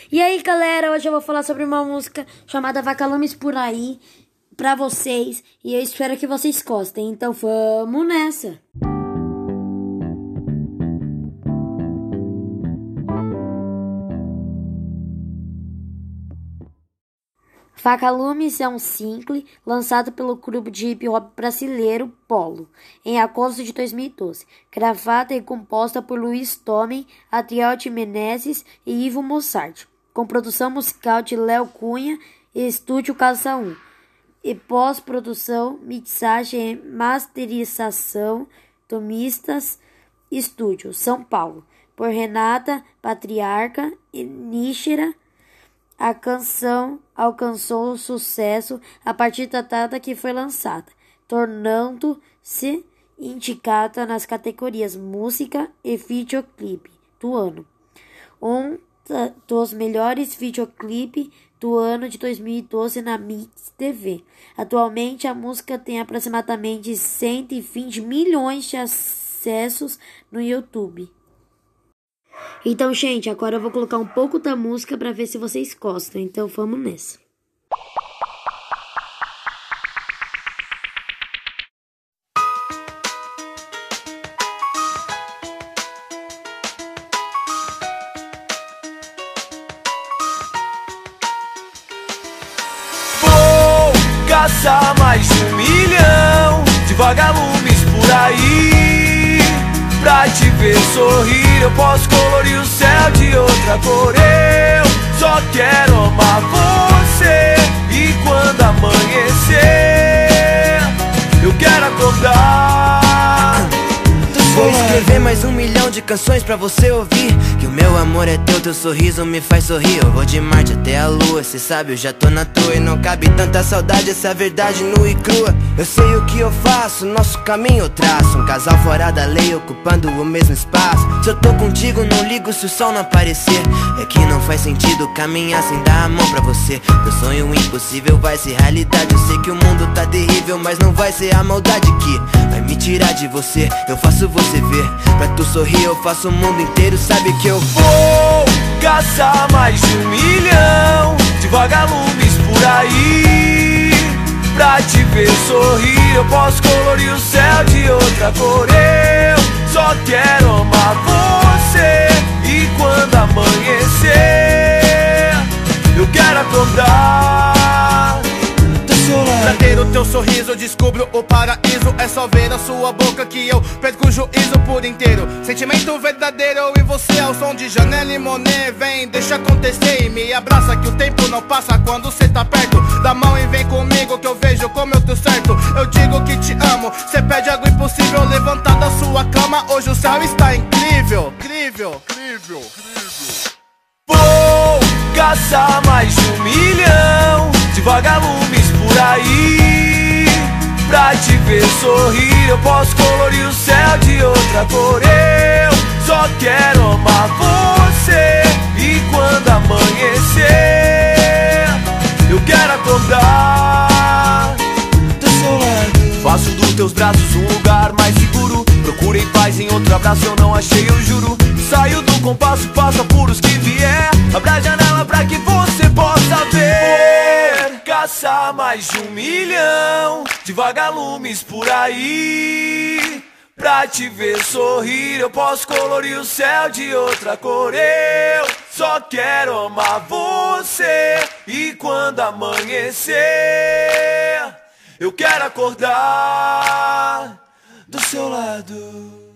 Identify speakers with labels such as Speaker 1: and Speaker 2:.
Speaker 1: E aí, galera, hoje eu vou falar sobre uma música chamada Vagalumes por Aí pra vocês, e eu espero que vocês gostem. Então vamos nessa. Vagalumes é um single lançado pelo grupo de hip hop brasileiro Polo em agosto de 2012, gravada e composta por Luiz Tomem, Adriel de Menezes e Ivo Mozart, com produção musical de Léo Cunha e Estúdio Casa 1, e pós-produção, mixagem e masterização do Mistas Estúdio, São Paulo, por Renata Patriarca e Níchera. A canção alcançou sucesso a partir da data que foi lançada, tornando-se indicada nas categorias Música e Videoclipe do ano. Um dos melhores videoclipes do ano de 2012 na Mix TV. Atualmente, a música tem aproximadamente 120 milhões de acessos no YouTube. Então, gente, agora eu vou colocar um pouco da música para ver se vocês gostam. Então, vamos nessa.
Speaker 2: Vou caçar mais de 1 milhão de vagalumes por aí. Pra te ver sorrir, eu posso colorir o céu de outra cor. Eu só quero amar você. E quando amanhecer, eu quero acordar.
Speaker 3: Vou escrever mais 1 milhão de canções pra você ouvir. Que o meu amor é teu sorriso me faz sorrir. Eu vou de Marte até a Lua, cê sabe, eu já tô na tua. E não cabe tanta saudade, essa verdade nua e crua. Eu sei o que eu faço, nosso caminho eu traço. Um casal fora da lei, ocupando o mesmo espaço. Se eu tô contigo, não ligo se o sol não aparecer. É que não faz sentido caminhar sem dar a mão pra você. Meu sonho impossível vai ser realidade. Eu sei que o mundo tá terrível, mas não vai ser a maldade que vai me tirar de você. Eu faço você ver, pra tu sorrir eu faço o mundo inteiro. Sabe que eu
Speaker 2: vou caçar mais de 1 milhão de vagalumes por aí. Pra te ver sorrir, eu posso colorir o céu de outra cor. Eu só quero amar você. E quando amanhecer, eu quero acordar.
Speaker 4: Pra ter o teu sorriso eu descubro o paraíso. É só ver a sua boca que eu perco o juízo por inteiro. Sentimento verdadeiro, eu e você ao som de Janelle Monáe. Vem, deixa acontecer e me abraça, que o tempo não passa quando cê tá perto. Dá mão e vem comigo que eu vejo como eu tô certo. Eu digo que te amo, cê pede algo impossível. Levantar da sua cama, hoje o céu está incrível. Incrível, incrível, incrível.
Speaker 2: Vou caçar mais de 1 milhão de vagalumes por aí. Pra te ver sorrir, eu posso colorir o céu de outra cor. Eu só quero amar você. E quando amanhecer, eu quero acordar do seu lado. Faço dos teus braços um lugar mais seguro. Procurei paz em outro abraço, eu não achei, eu juro. Saio do compasso, passa por os que vier. Abre a janela pra que você possa ver. Caçar mais de 1 milhão de vagalumes por aí. Pra te ver sorrir, eu posso colorir o céu de outra cor. Eu só quero amar você. E quando amanhecer, eu quero acordar do seu lado.